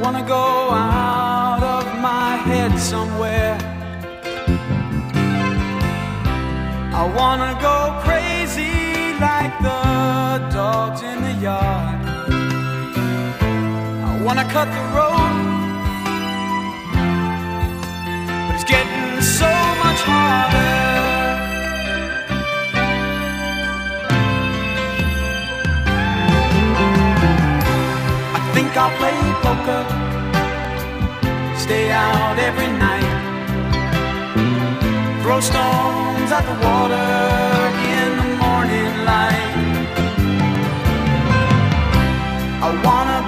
wanna go out of my head somewhere. I wanna go crazy like the dogs in the yard. I wanna cut the road, but it's getting so much harder. I think I'll play poker, stay out every night, throw stones at the water in the morning light. I wanna